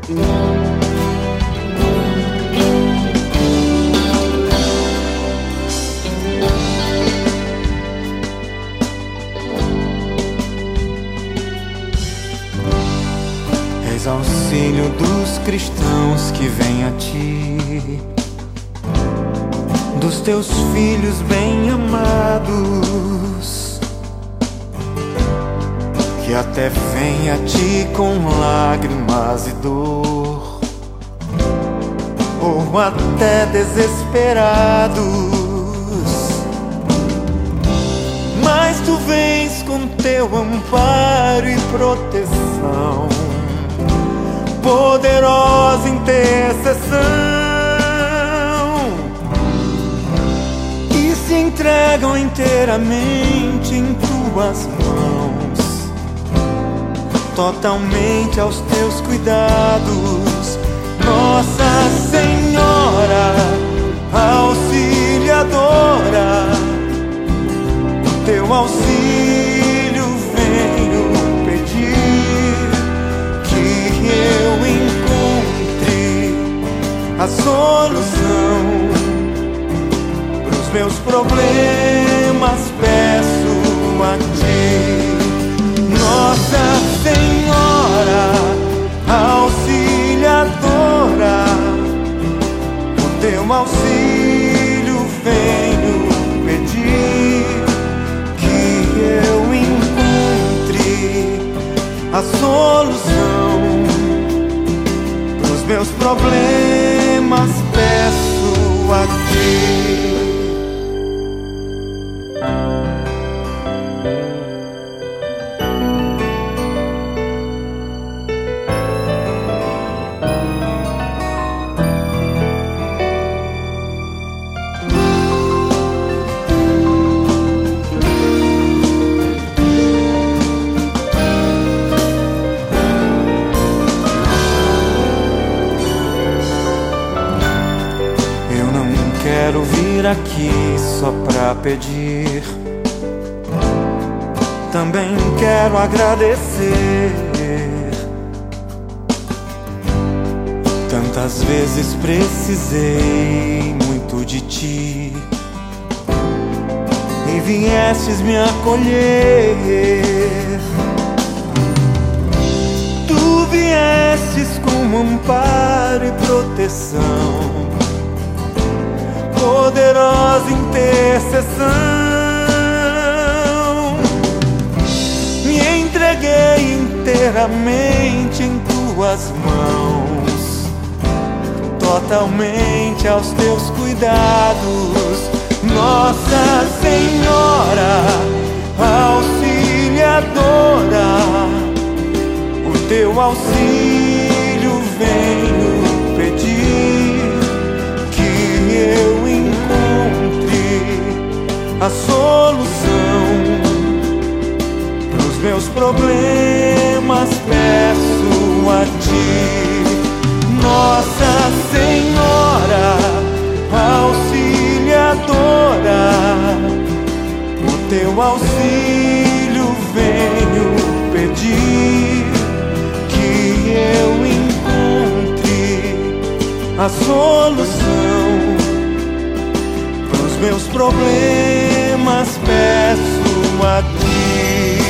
És auxílio dos cristãos que vêm a ti, dos teus filhos bem amados, que até vêm a ti com lágrimas e dor, ou até desesperados, mas tu vens com teu amparo e proteção, poderosa intercessão, e se entregam inteiramente em tuas mãos, totalmente aos teus cuidados. Nossa Senhora Auxiliadora, o teu auxílio venho pedir, que eu encontre a solução pros meus problemas, peço a ti. Nossa Senhora Auxiliadora, o teu auxílio venho pedir, que eu encontre a solução pros meus problemas, peço a ti. Quero vir aqui só pra pedir, também quero agradecer. Tantas vezes precisei muito de ti e viestes me acolher. Tu viestes com amparo e proteção, poderosa intercessão, me entreguei inteiramente em tuas mãos, totalmente aos teus cuidados. Nossa Senhora Auxiliadora, o teu auxílio venho pedir, que eu encontre a solução pros meus problemas, peço a ti. Nossa Senhora Auxiliadora, o teu auxílio venho pedir, que eu encontre a solução pros meus problemas, peço a ti.